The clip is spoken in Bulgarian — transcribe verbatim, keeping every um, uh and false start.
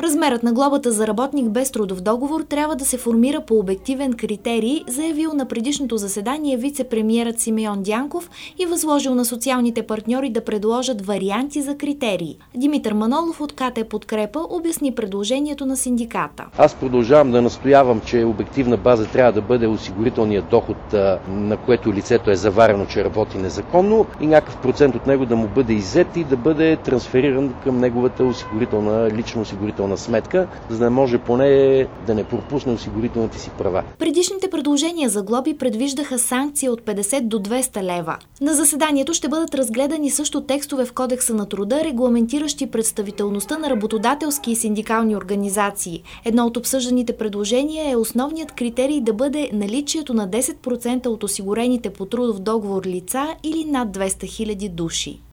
Размерът на глобата за работник без трудов договор трябва да се формира по обективен критерий, заявил на предишното заседание вице-премиерът Симеон Дянков и възложил на социалните партньори да предложат варианти за критерии. Димитър Манолов от КТ Подкрепа обясни предложението на синдиката. Аз продължавам да настоявам, че обективна база трябва да бъде осигурителният доход, на което лицето е заварено, че работи незаконно, и някакъв процент от него да му бъде иззет и да бъде трансфериран към неговата осигурителна, лично осигурителна сметка, за да може поне да не пропусне осигурителните си права. Предишните предложения за глоби предвиждаха санкция от петдесет до двеста лева. На заседанието ще бъдат разгледани също текстове в Кодекса на труда, регламентиращи представителността на работодателски и синдикални организации. Едно от обсъжданите предложения е основният критерий да бъде наличието на десет процента от осигурените по трудов договор лица или над двеста хиляди души.